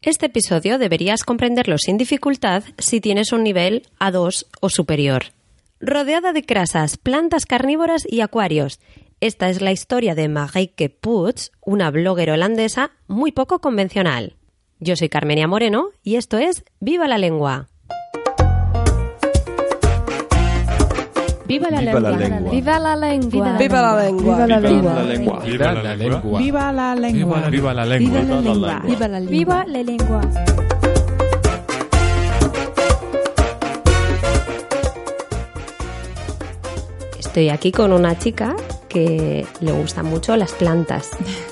Este episodio deberías comprenderlo sin dificultad si tienes un nivel A2 o superior. Rodeada de crasas, plantas carnívoras y acuarios. Esta es la historia de Marieke Puig, una blogger holandesa muy poco convencional. Yo soy Carmenia Moreno y esto es Viva la Lengua. Viva la lengua. Viva la lengua. Viva la lengua. Viva la lengua. Viva la lengua. Viva la lengua. Viva la lengua. Viva la lengua. Viva la lengua. Viva la lengua. Estoy aquí con una chica que le gustan mucho las plantas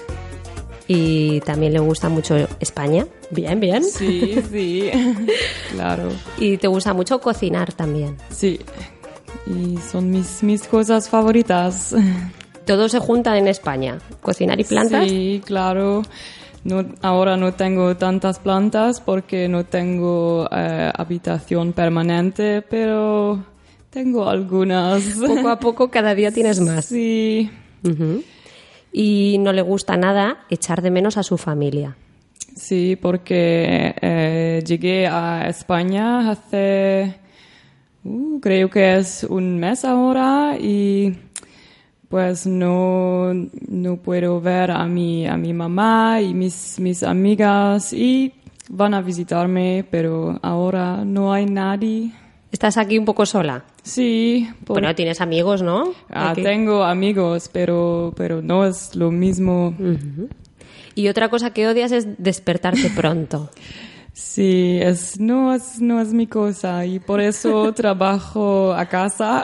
y también le gusta mucho España. Bien, bien. Sí, sí, claro. Y te gusta mucho cocinar también. Sí, y son mis cosas favoritas. Todo se junta en España, cocinar y plantas. Sí, claro. Ahora no tengo tantas plantas porque no tengo habitación permanente, pero tengo algunas. Poco a poco cada día tienes más. Sí. Uh-huh. Y no le gusta nada echar de menos a su familia. Sí, porque llegué a España hace, creo que es un mes ahora y pues no puedo ver a mi mamá y mis amigas y van a visitarme, pero ahora no hay nadie. ¿Estás aquí un poco sola? Sí. Bueno, tienes amigos, ¿no? Tengo amigos, pero no es lo mismo. Uh-huh. Y otra cosa que odias es despertarte pronto. Sí, no es mi cosa y por eso trabajo a casa.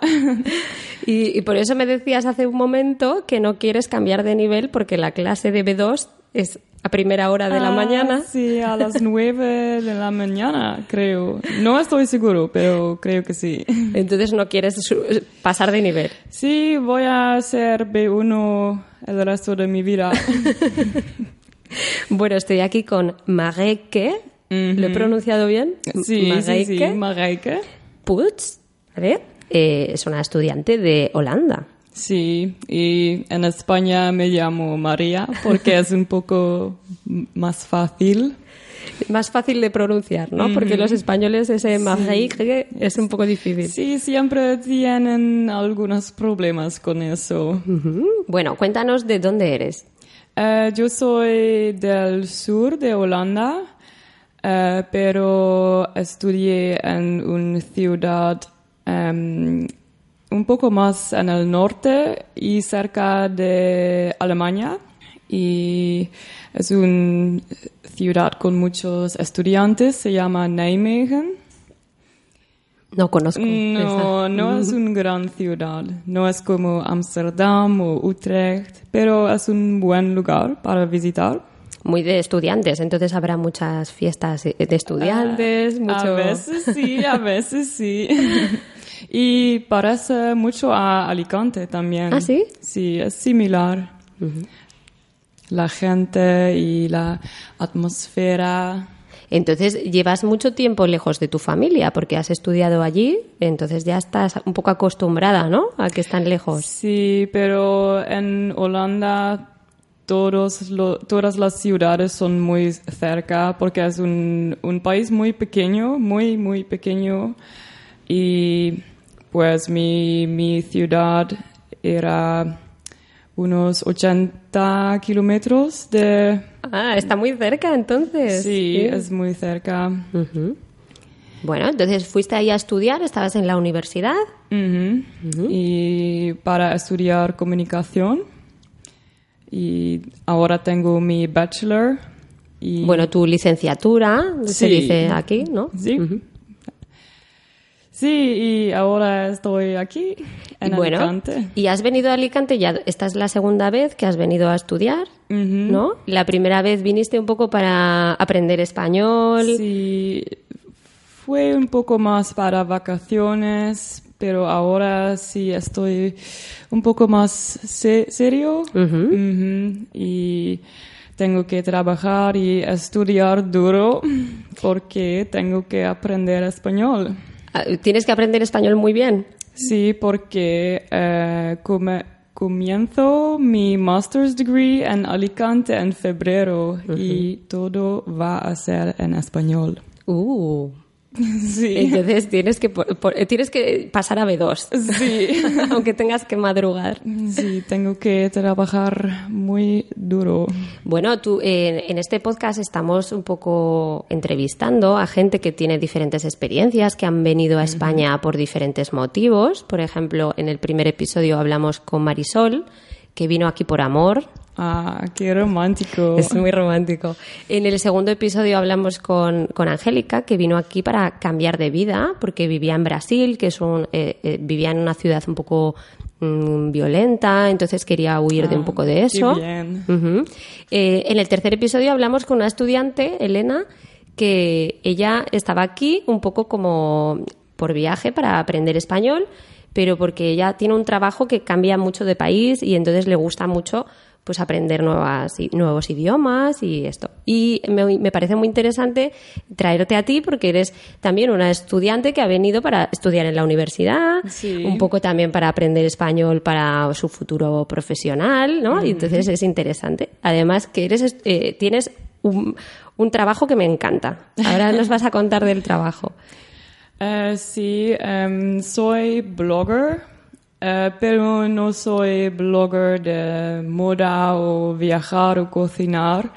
Y por eso me decías hace un momento que no quieres cambiar de nivel porque la clase de B2 es a primera hora de la mañana. Sí, a las 9 de la mañana, creo. No estoy seguro, pero creo que sí. Entonces no quieres pasar de nivel. Sí, voy a ser B1 el resto de mi vida. Bueno, estoy aquí con Marieke. Uh-huh. ¿Lo he pronunciado bien? Sí, Marieke Puig, ¿vale? Es una estudiante de Holanda. Sí, y en España me llamo María porque es un poco más fácil. Más fácil de pronunciar, ¿no? Porque los españoles ese Marieke es un poco difícil. Sí, siempre tienen algunos problemas con eso. Uh-huh. Bueno, cuéntanos de dónde eres. Yo soy del sur de Holanda, pero estudié en una ciudad un poco más en el norte y cerca de Alemania. Y es una ciudad con muchos estudiantes, se llama Nijmegen. No conozco. No es una gran ciudad. No es como Ámsterdam o Utrecht, pero es un buen lugar para visitar. Muy de estudiantes, entonces habrá muchas fiestas de estudiantes. A veces sí. Y parece mucho a Alicante también. ¿Ah, sí? Sí, es similar. Uh-huh. La gente y la atmósfera. Entonces, llevas mucho tiempo lejos de tu familia porque has estudiado allí, entonces ya estás un poco acostumbrada, ¿no?, a que están lejos. Sí, pero en Holanda todas las ciudades son muy cerca porque es un país muy pequeño, muy, muy pequeño. Y pues mi ciudad era unos 80 kilómetros de... Está muy cerca entonces. Sí, es muy cerca. Uh-huh. Bueno, entonces fuiste ahí a estudiar, estabas en la universidad. Uh-huh. Uh-huh. Y para estudiar comunicación. Y ahora tengo mi bachelor. Y... Bueno, tu licenciatura, se dice aquí, ¿no? Sí. Uh-huh. Sí, y ahora estoy aquí en Alicante. Y has venido a Alicante, ya esta es la segunda vez que has venido a estudiar, uh-huh. ¿no? La primera vez viniste un poco para aprender español. Sí, fue un poco más para vacaciones, pero ahora sí estoy un poco más serio. Uh-huh. Uh-huh. Y tengo que trabajar y estudiar duro porque tengo que aprender ¿Tienes que aprender español muy bien? Sí, porque comienzo mi master's degree en Alicante en febrero y todo va a ser en español. Sí. Entonces tienes que pasar a B2. Sí. Aunque tengas que madrugar. Sí, tengo que trabajar muy duro. Bueno, tú en este podcast estamos un poco entrevistando a gente que tiene diferentes experiencias, que han venido a España por diferentes motivos. Por ejemplo, en el primer episodio hablamos con Marisol, que vino aquí por amor. Ah, qué romántico. Es muy romántico. En el segundo episodio hablamos con Angélica, que vino aquí para cambiar de vida, porque vivía en Brasil, que es vivía en una ciudad un poco violenta, entonces quería huir de un poco de eso. Qué bien. En el tercer episodio hablamos con una estudiante, Elena, que ella estaba aquí un poco como por viaje para aprender español, pero porque ella tiene un trabajo que cambia mucho de país y entonces le gusta mucho pues aprender nuevos idiomas y esto. Y me parece muy interesante traerte a ti porque eres también una estudiante que ha venido para estudiar en la universidad, sí. Un poco también para aprender español para su futuro profesional, ¿no? Y entonces es interesante. Además que tienes un trabajo que me encanta. Ahora nos vas a contar del trabajo. Sí, soy blogger. Pero no soy blogger de moda o viajar o cocinar.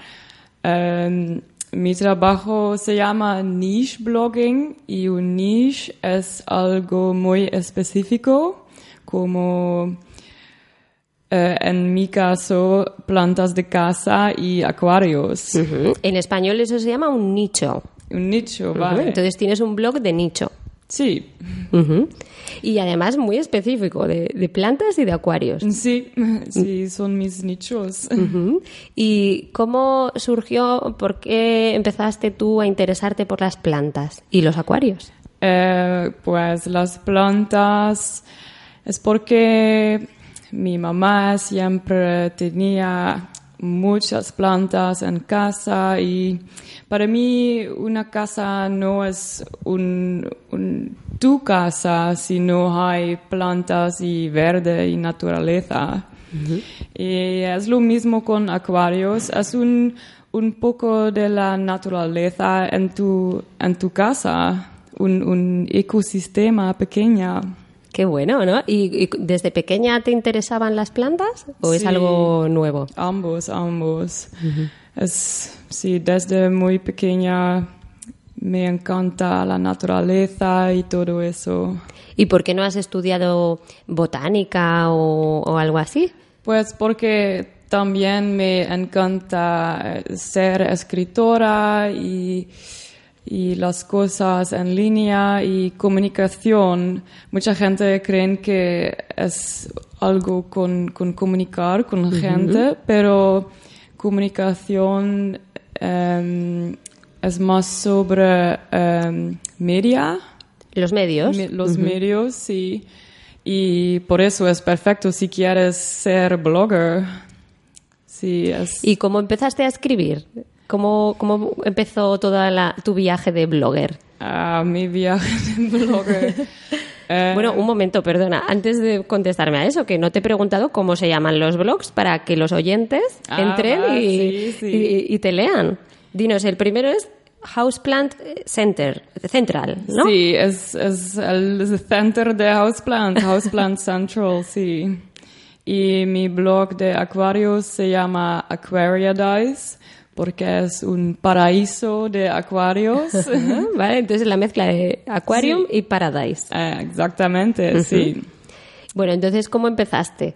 Mi trabajo se llama niche blogging y un niche es algo muy específico, como en mi caso plantas de casa y acuarios. En español eso se llama un nicho. Un nicho, vale. Entonces tienes un blog de nicho. Sí. Y además muy específico, de plantas y de acuarios. Sí, son mis nichos. ¿Y cómo surgió, por qué empezaste tú a interesarte por las plantas y los acuarios? Pues las plantas es porque mi mamá siempre tenía muchas plantas en casa y para mí una casa no es tu casa si no hay plantas y verde y naturaleza. Y es lo mismo con acuarios, es un poco de la naturaleza en tu casa, un ecosistema pequeño. Qué bueno, ¿no? ¿Y desde pequeña te interesaban las plantas o es algo nuevo? Ambos. Sí, desde muy pequeña me encanta la naturaleza y todo eso. ¿Y por qué no has estudiado botánica o algo así? Pues porque también me encanta ser escritora y las cosas en línea y comunicación. Mucha gente cree que es algo con comunicar con gente, pero comunicación es más sobre media. ¿Los medios? Los medios, sí. Y por eso es perfecto si quieres ser blogger. Sí, ¿Y cómo empezaste a escribir? ¿Cómo empezó tu viaje de blogger? Mi viaje de blogger. Bueno, un momento, perdona. Antes de contestarme a eso, que no te he preguntado cómo se llaman los blogs para que los oyentes entren y te lean. Dinos, el primero es Houseplant Central, ¿no? Sí, es el center de Houseplant Central, sí. Y mi blog de acuarios se llama Aquariadize, porque es un paraíso de acuarios. Vale, entonces la mezcla de aquarium y paradise. Exactamente, sí. Bueno, entonces, ¿cómo empezaste?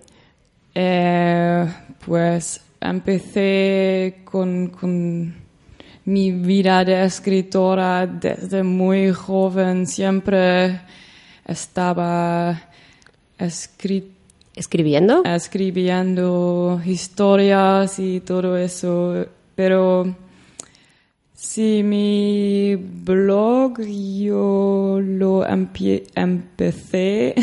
Pues empecé con mi vida de escritora desde muy joven. Siempre estaba ¿Escribiendo? Escribiendo historias y todo eso. Pero sí, mi blog yo lo empecé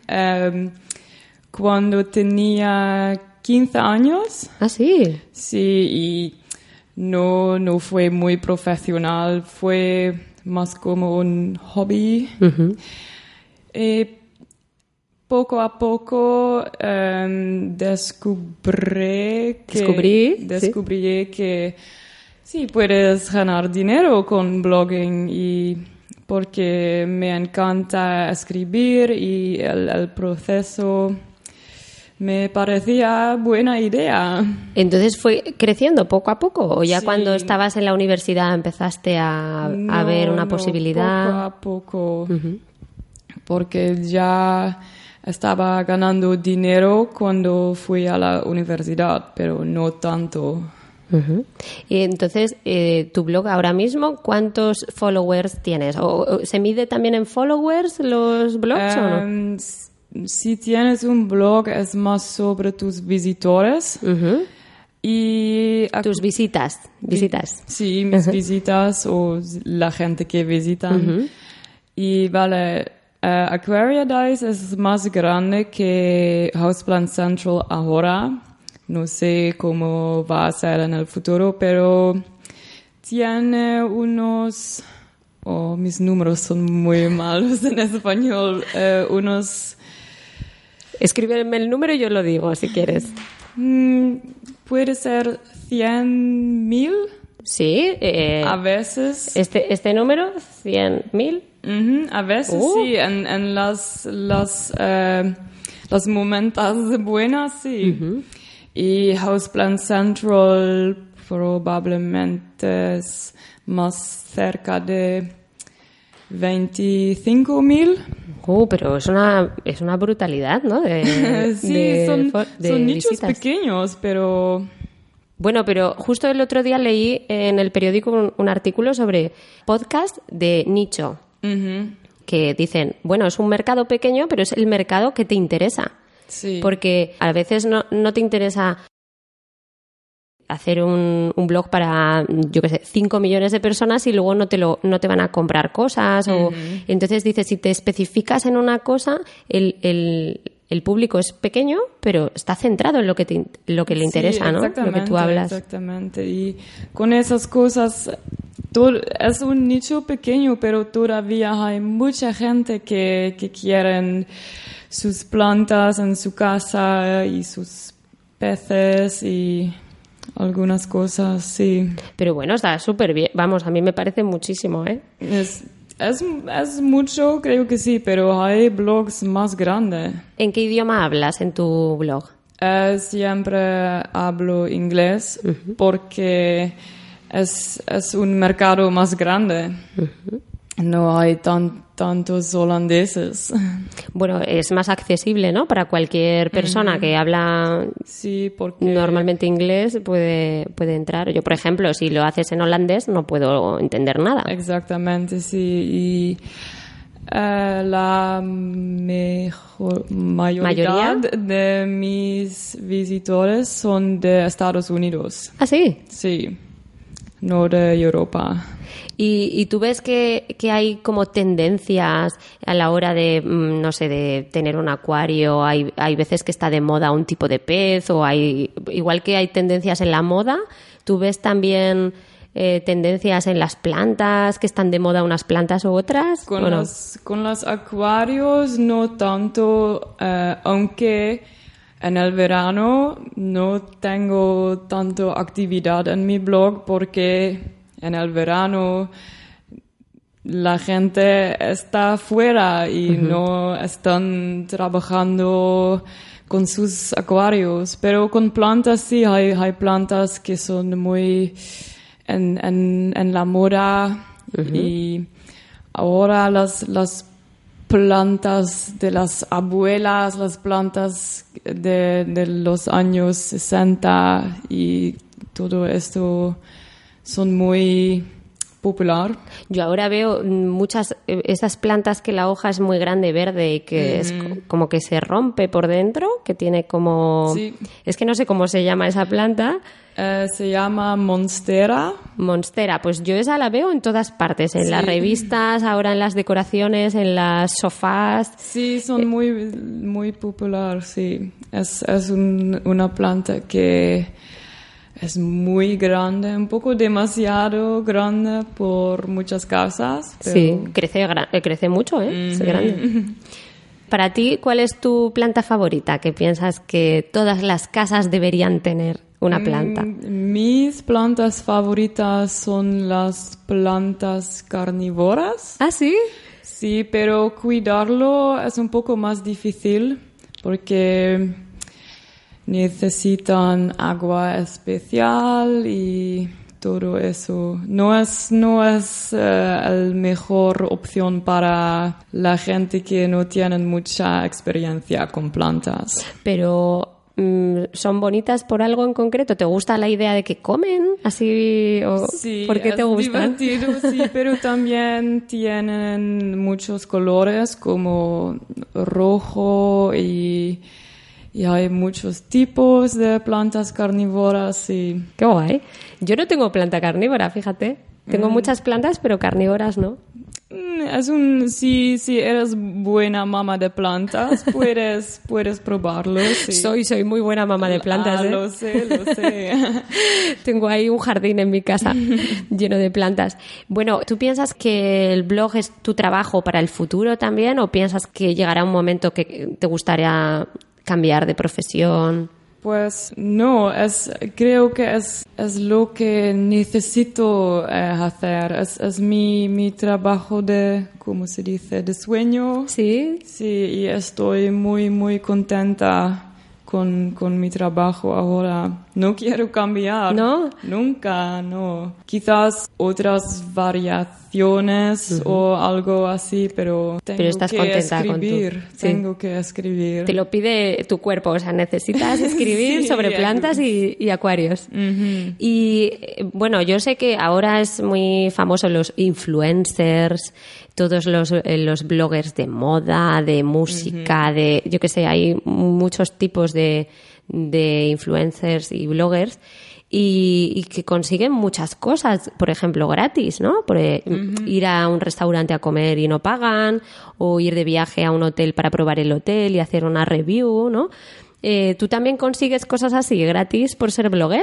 cuando tenía 15 años. ¿Ah, sí? Sí, y no fue muy profesional, fue más como un hobby. poco a poco descubrí que sí, puedes ganar dinero con blogging y porque me encanta escribir y el proceso me parecía buena idea. Entonces fue creciendo poco a poco, o ya Sí. cuando estabas en la universidad empezaste a ver una posibilidad. Poco a poco, porque ya estaba ganando dinero cuando fui a la universidad, pero no tanto. Ujú. Y entonces, tu blog ahora mismo, ¿cuántos followers tienes? ¿O se mide también en followers los blogs o no? Si tienes un blog es más sobre tus visitores Ujú. y Tus visitas. Sí, mis visitas o la gente que visitan. Y vale, Aquariadice es más grande que Houseplant Central ahora. No sé cómo va a ser en el futuro, pero tiene unos... Oh, mis números son muy malos en español. Unos... Escríbeme el número y yo lo digo, si quieres. Puede ser 100,000 Sí. a veces. Este número, 100.000. A veces sí, en las momentos buenas sí. Y Houseplant Central probablemente es más cerca de 25,000. Pero es una brutalidad, ¿no? Sí, son nichos visitas. pequeños, pero... Bueno, pero justo el otro día leí en el periódico un artículo sobre podcast de nicho, que dicen, bueno, es un mercado pequeño, pero es el mercado que te interesa. Sí. Porque a veces no te interesa hacer un blog para, yo qué sé, 5 millones de personas y luego no te van a comprar cosas. O entonces dices, si te especificas en una cosa, el público es pequeño, pero está centrado en lo que le interesa, ¿no? Lo que tú hablas. Exactamente. Y con esas cosas, es un nicho pequeño, pero todavía hay mucha gente que quieren sus plantas en su casa y sus peces y algunas cosas, sí. Pero bueno, está súper bien. Vamos, a mí me parece muchísimo, ¿eh? Es mucho, creo que sí, pero hay blogs más grandes. ¿En qué idioma hablas en tu blog? Siempre hablo inglés porque es un mercado más grande. No hay tantos holandeses. Bueno, es más accesible, ¿no? Para cualquier persona que habla Sí, porque... normalmente inglés puede entrar. Yo, por ejemplo, si lo haces en holandés no puedo entender nada. Exactamente, sí. Y la mayoría de mis visitores son de Estados Unidos. ¿Ah, sí? Sí, no de Europa. ¿Y tú ves que hay como tendencias a la hora de, no sé, de tener un acuario? Hay veces que está de moda un tipo de pez, o igual que hay tendencias en la moda, ¿tú ves también tendencias en las plantas, que están de moda unas plantas u otras? Con los acuarios no tanto, aunque en el verano no tengo tanto actividad en mi blog porque en el verano la gente está afuera y no están trabajando con sus acuarios. Pero con plantas sí, hay plantas que son muy en la moda. Y ahora las plantas de las abuelas, las plantas de los años 60 y todo esto son muy popular. Yo ahora veo esas plantas que la hoja es muy grande, verde, y que es como que se rompe por dentro, que tiene como... Sí. Es que no sé cómo se llama esa planta. Se llama Monstera. Monstera, pues yo esa la veo en todas partes, en las revistas, ahora en las decoraciones, en las sofás. Sí, son muy popular, sí. Es una planta que es muy grande, un poco demasiado grande por muchas casas. Pero... Sí, crece mucho, ¿eh? Es grande. Para ti, ¿cuál es tu planta favorita? ¿Que piensas que todas las casas deberían tener una planta? Mis plantas favoritas son las plantas carnívoras. ¿Ah, sí? Sí, pero cuidarlo es un poco más difícil porque necesitan agua especial y todo eso. No es la mejor opción para la gente que no tiene mucha experiencia con plantas. Pero ¿son bonitas por algo en concreto? ¿Te gusta la idea de que comen así? ¿O sí, por qué te gustan? Divertido, sí, pero también tienen muchos colores como rojo y hay muchos tipos de plantas carnívoras. Y... Qué guay. Yo no tengo planta carnívora, fíjate. Tengo muchas plantas, pero carnívoras no. Si eres buena mamá de plantas, puedes probarlo. Sí. Soy muy buena mamá de plantas. Lo sé. Tengo ahí un jardín en mi casa lleno de plantas. Bueno, ¿tú piensas que el blog es tu trabajo para el futuro también o piensas que llegará un momento que te gustaría cambiar de profesión? Pues no, creo que es lo que necesito hacer. Es mi trabajo de, ¿cómo se dice?, de sueño. Sí. Sí, y estoy muy, muy contenta con mi trabajo ahora. No quiero cambiar. ¿No? Nunca, no. Quizás otras variaciones o algo así, pero estás contenta escribir. Tengo que escribir. Te lo pide tu cuerpo, o sea, necesitas escribir Sí, sobre plantas y acuarios. Uh-huh. Y bueno, yo sé que ahora es muy famoso los influencers, todos los bloggers de moda, de música, de, yo qué sé, hay muchos tipos de influencers y bloggers y que consiguen muchas cosas, por ejemplo, gratis, ¿no? Ir a un restaurante a comer y no pagan, o ir de viaje a un hotel para probar el hotel y hacer una review, ¿no? ¿Tú también consigues cosas así gratis por ser blogger?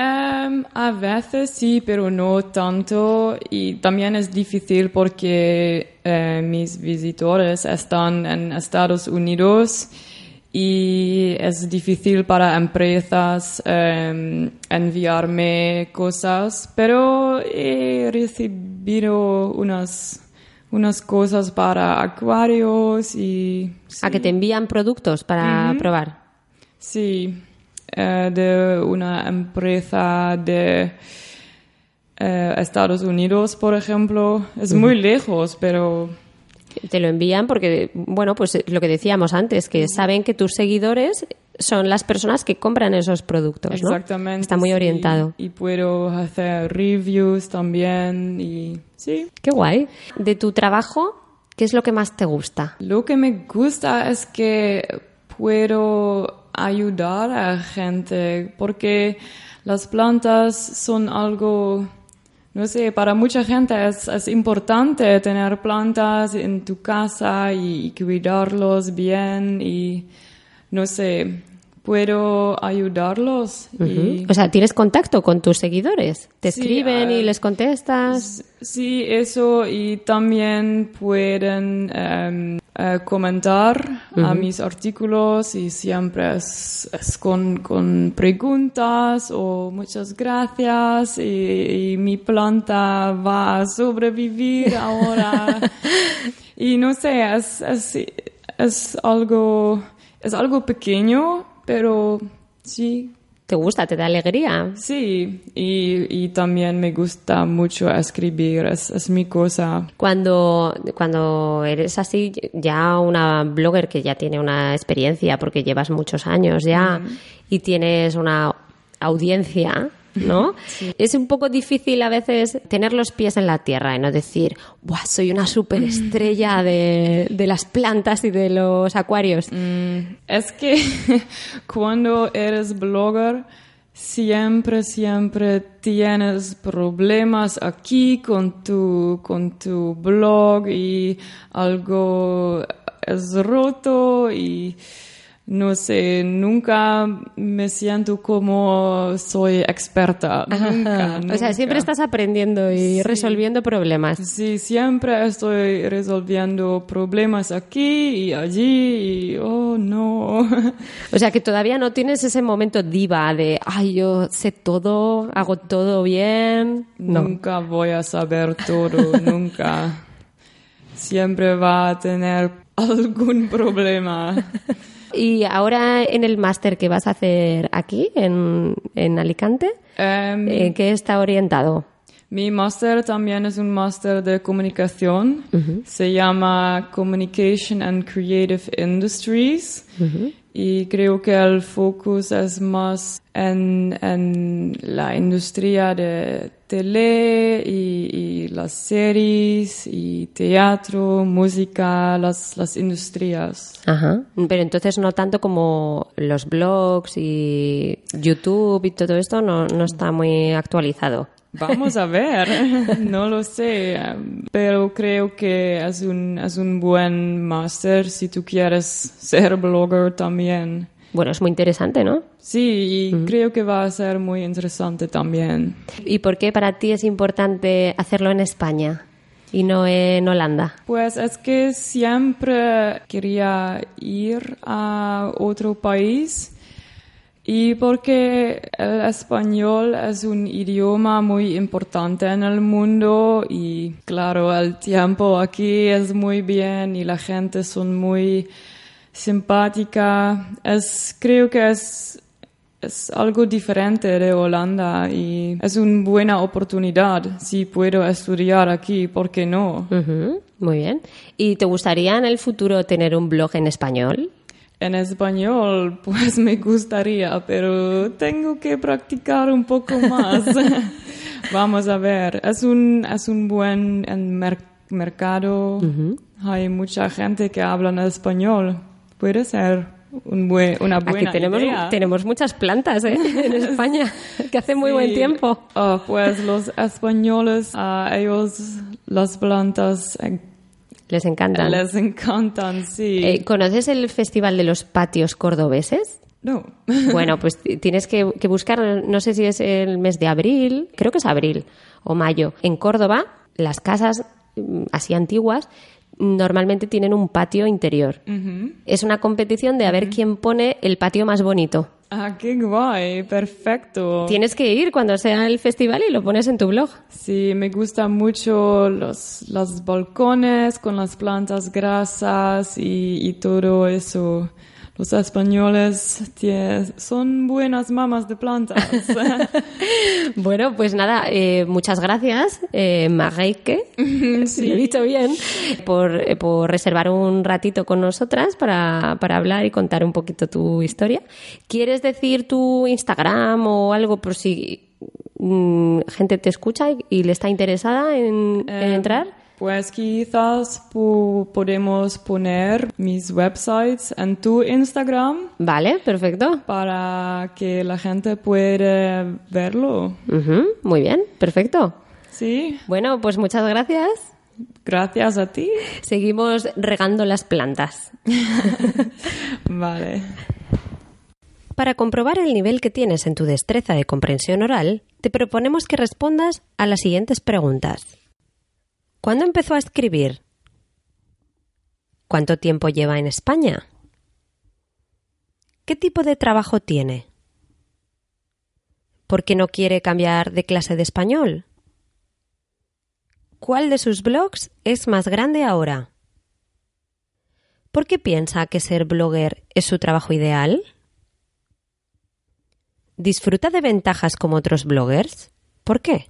A veces sí, pero no tanto. Y también es difícil porque mis visitores están en Estados Unidos y es difícil para empresas enviarme cosas, pero he recibido unas cosas para acuarios y... Sí. ¿A que te envían productos para probar? Sí. De una empresa de Estados Unidos, por ejemplo. Es muy lejos, pero... Te lo envían porque, bueno, pues lo que decíamos antes, que saben que tus seguidores son las personas que compran esos productos, ¿no? Exactamente. Está muy orientado. Y puedo hacer reviews también y sí. Qué guay. De tu trabajo, ¿qué es lo que más te gusta? Lo que me gusta es que puedo ayudar a gente porque las plantas son algo, no sé, para mucha gente es importante tener plantas en tu casa y cuidarlos bien y no sé, puedo ayudarlos. Y... O sea, ¿tienes contacto con tus seguidores? ¿Te escriben y les contestas? Sí, eso, y también pueden comentar a mis artículos y siempre es con preguntas o muchas gracias y mi planta va a sobrevivir ahora. Y no sé, es algo pequeño, pero sí. ¿Te gusta? ¿Te da alegría? Sí, y también me gusta mucho escribir, es mi cosa. Cuando eres así, ya una blogger que ya tiene una experiencia, porque llevas muchos años ya, y tienes una audiencia, ¿no? Sí. Es un poco difícil a veces tener los pies en la tierra y no decir, ¡buah, soy una superestrella de las plantas y de los acuarios! Es que cuando eres blogger siempre tienes problemas aquí con tu blog y algo es roto y no sé, nunca me siento como soy experta. Nunca. O sea, siempre estás aprendiendo y resolviendo problemas. Sí, siempre estoy resolviendo problemas aquí y allí y oh no. O sea, que todavía no tienes ese momento diva de, ay, yo sé todo, hago todo bien. No. Nunca voy a saber todo, nunca. Siempre va a tener algún problema. Y ahora en el máster que vas a hacer aquí, en Alicante, ¿en qué está orientado? Mi máster también es un máster de comunicación. Se llama Communication and Creative Industries. Y creo que el focus es más en la industria de tele y las series y teatro, música, las industrias. Ajá. Pero entonces no tanto como los blogs y YouTube y todo esto no está muy actualizado. Vamos a ver, no lo sé, pero creo que es un buen máster si tú quieres ser blogger también. Bueno, es muy interesante, ¿no? Sí, y creo que va a ser muy interesante también. ¿Y por qué para ti es importante hacerlo en España y no en Holanda? Pues es que siempre quería ir a otro país. Y porque el español es un idioma muy importante en el mundo y claro, el tiempo aquí es muy bien y la gente son muy simpática. Creo que es algo diferente de Holanda y es una buena oportunidad si puedo estudiar aquí, ¿por qué no? Muy bien. ¿Y te gustaría en el futuro tener un blog en español? En español, pues me gustaría, pero tengo que practicar un poco más. Vamos a ver. Es un buen mercado. Hay mucha gente que habla en español. Puede ser una buena idea. Tenemos muchas plantas en España, que hace muy buen tiempo. Pues los españoles, a ellos las plantas les encantan. Les encantan, sí. ¿Conoces el Festival de los Patios Cordobeses? No. Bueno, pues tienes que buscar, no sé si es el mes de abril, creo que es abril o mayo. En Córdoba, las casas así antiguas normalmente tienen un patio interior. Es una competición de a ver quién pone el patio más bonito. Ah, qué guay, perfecto. Tienes que ir cuando sea el festival y lo pones en tu blog. Sí, me gustan mucho los balcones con las plantas grasas y todo eso. Los españoles son buenas mamas de plantas. Bueno, pues nada, muchas gracias, Mareike, si lo he dicho bien, por reservar un ratito con nosotras para hablar y contar un poquito tu historia. ¿Quieres decir tu Instagram o algo por si gente te escucha y le está interesada en entrar? Pues quizás podemos poner mis websites en tu Instagram. Vale, perfecto. Para que la gente pueda verlo. Muy bien, perfecto. Sí. Bueno, pues muchas gracias. Gracias a ti. Seguimos regando las plantas. Vale. Para comprobar el nivel que tienes en tu destreza de comprensión oral, te proponemos que respondas a las siguientes preguntas. ¿Cuándo empezó a escribir? ¿Cuánto tiempo lleva en España? ¿Qué tipo de trabajo tiene? ¿Por qué no quiere cambiar de clase de español? ¿Cuál de sus blogs es más grande ahora? ¿Por qué piensa que ser blogger es su trabajo ideal? ¿Disfruta de ventajas como otros bloggers? ¿Por qué?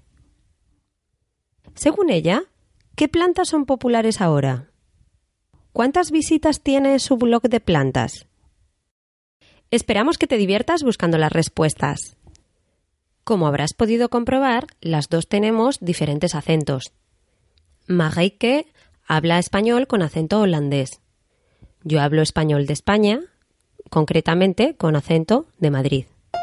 Según ella, ¿qué plantas son populares ahora? ¿Cuántas visitas tiene su blog de plantas? Esperamos que te diviertas buscando las respuestas. Como habrás podido comprobar, las dos tenemos diferentes acentos. Mareike habla español con acento holandés. Yo hablo español de España, concretamente con acento de Madrid.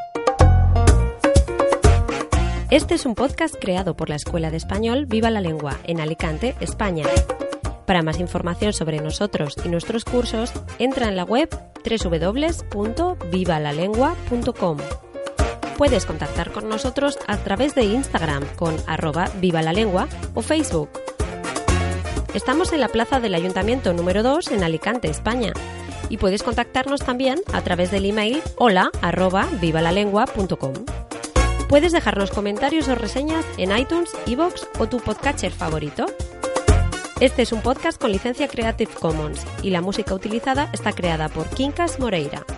Este es un podcast creado por la Escuela de Español Viva la Lengua, en Alicante, España. Para más información sobre nosotros y nuestros cursos, entra en la web www.vivalalengua.com. Puedes contactar con nosotros a través de Instagram con @vivalalengua o Facebook. Estamos en la plaza del Ayuntamiento número 2 en Alicante, España. Y puedes contactarnos también a través del email hola@vivalalengua.com. Puedes dejarnos comentarios o reseñas en iTunes, iVoox o tu podcatcher favorito. Este es un podcast con licencia Creative Commons y la música utilizada está creada por Quincas Moreira.